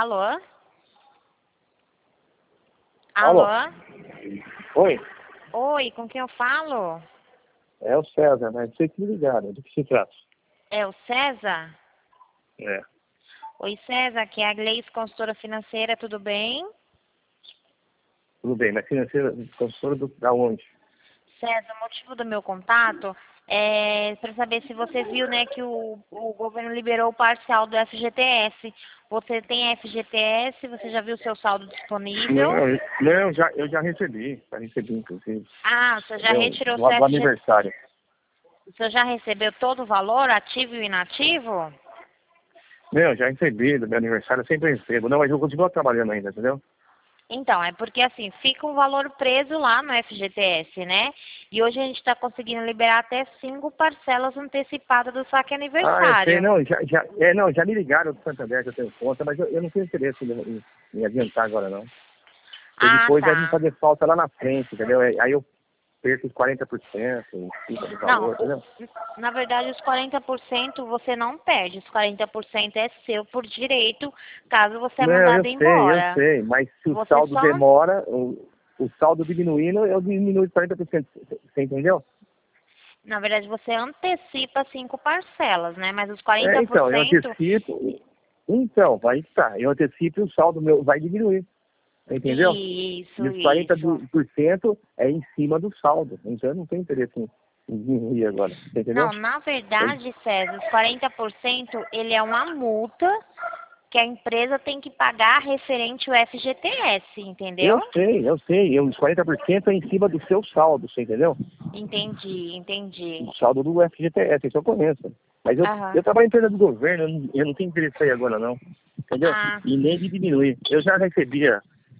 Alô? Alô? Alô? Oi, Oi, com quem eu falo? é o César, mas você que me ligaram, do que se trata? É o César? É, Oi, César, aqui é a Gleice, consultora financeira, tudo bem? tudo bem, mas financeira, consultora da onde? César, o motivo do meu contato é para saber se você viu, né, que o governo liberou o parcial do FGTS. Você tem FGTS? Você já viu o seu saldo disponível? Não, eu já recebi, inclusive, Ah, você já entendeu? retirou Do, seu do FGTS? aniversário. Você já recebeu todo o valor, ativo e inativo? Não, já recebi do meu aniversário, eu sempre recebo. Não, mas eu continuo trabalhando ainda, entendeu? Então, é porque assim, fica um valor preso lá no FGTS, né? E hoje a gente está conseguindo liberar até 5 parcelas antecipadas do saque Ah, eu sei, aniversário. não, já me ligaram do Santander que eu tenho conta, mas eu não tenho interesse em adiantar agora, não. Porque Ah, depois vai me tá. fazer falta lá na frente, entendeu? Aí eu perco os 40% em cima do Não, valor, entendeu? na verdade os 40% você não perde, os 40% é seu por direito, caso você é Não, mandado eu embora. sei, mas se o Você saldo só, demora, o saldo diminuindo, eu diminuo 40%, você entendeu? na verdade você antecipa 5 parcelas, né? Mas os Então, eu 40%, antecipo, então, vai tá, eu antecipo e o saldo meu vai diminuir, entendeu? E isso, os quarenta isso. por cento é em cima do saldo, então eu não tenho interesse em diminuir agora, você entendeu? Não, na Eu, verdade, César, os 40% ele é uma multa que a empresa tem que pagar referente ao FGTS, entendeu? os 40% é em cima do seu saldo, você entendeu? Entendi, entendi. O saldo do FGTS, isso eu conheço. Mas eu Aham. trabalho em empresa do governo, eu não tenho interesse aí agora não. Entendeu? Ah, E nem de diminuir. Eu já recebia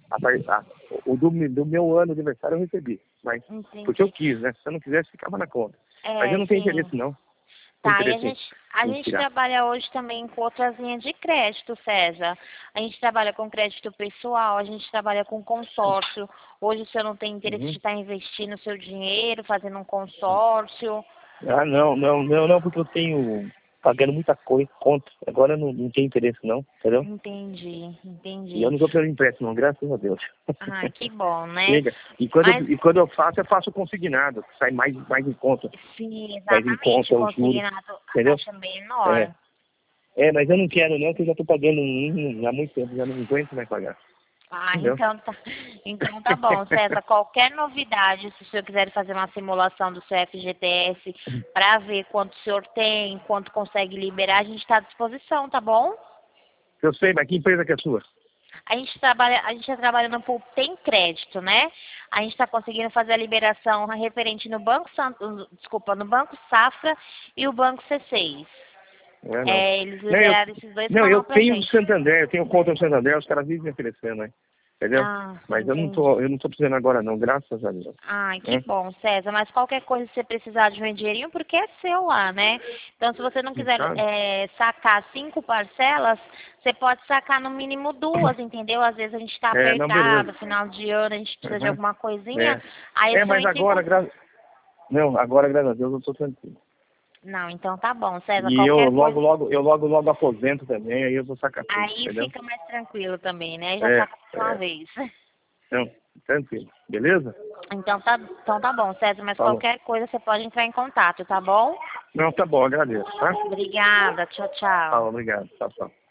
o do meu ano de aniversário eu recebi. Mas porque eu entendi. quis, né? Se eu não quisesse, ficava na conta. Mas eu É, não tenho sim. interesse não. Não tenho Tá, e interesse a em gente tirar. trabalha hoje também com outras linhas de crédito, César. A gente trabalha com crédito pessoal, a gente trabalha com consórcio. Hoje o senhor não tem interesse de Uhum. estar investindo o seu dinheiro, fazendo um consórcio. Ah, não, porque eu tenho pagando muita coisa, conta. Agora eu não tenho interesse não, entendeu? Entendi, E eu entendi. não estou pelo empréstimo, não, graças a Deus. Ai, que bom, né? Chega. Mas, E quando eu faço consignado, que sai mais em conta. sim, Mais em exatamente, conta os juros, consignado a entendeu? taxa é É, menor. mas eu não quero não, porque eu já estou pagando há muito tempo, já não aguento mais pagar. Ah, Entendeu? então tá bom, César. Qualquer novidade, se o senhor quiser fazer uma simulação do seu FGTS para ver quanto o senhor tem, quanto consegue liberar, a gente está à disposição, tá bom? Eu sei, mas que empresa que é sua? A gente está trabalhando por tem crédito, né? A gente está conseguindo fazer a liberação referente no no Banco Safra e o Banco C6. É, não. É, eles Não, eu, liberaram esses dois não, eu canais pra tenho o gente. Santander, eu tenho conta no Santander, os caras vivem me oferecendo, né? Entendeu? Ah, Mas entendi. eu não tô precisando agora não, graças a Deus. Ai, que Né? bom, César. Mas qualquer coisa que você precisar de um dinheirinho, porque é seu lá, né? Então, se você não quiser Sabe? sacar 5 parcelas, você pode sacar no mínimo 2, entendeu? Às vezes a gente está Não, beleza. apertado, final de ano, a gente precisa de Uhum. alguma coisinha, É. aí o senhor Mas entra em agora, contato. não, agora, graças a Deus, eu tô tranquilo. Não, então tá bom, César. E eu Qualquer coisa, logo aposento também, aí eu vou sacar tudo, aí entendeu? fica mais tranquilo também, né? Já É, saca de uma é. vez. Não, tranquilo. Beleza? Então tá bom, César. Mas Falou. qualquer coisa você pode entrar em contato, tá bom? Não, tá bom, agradeço, tá? Obrigada. Tchau, tchau. Falou, obrigado. Tchau, tchau.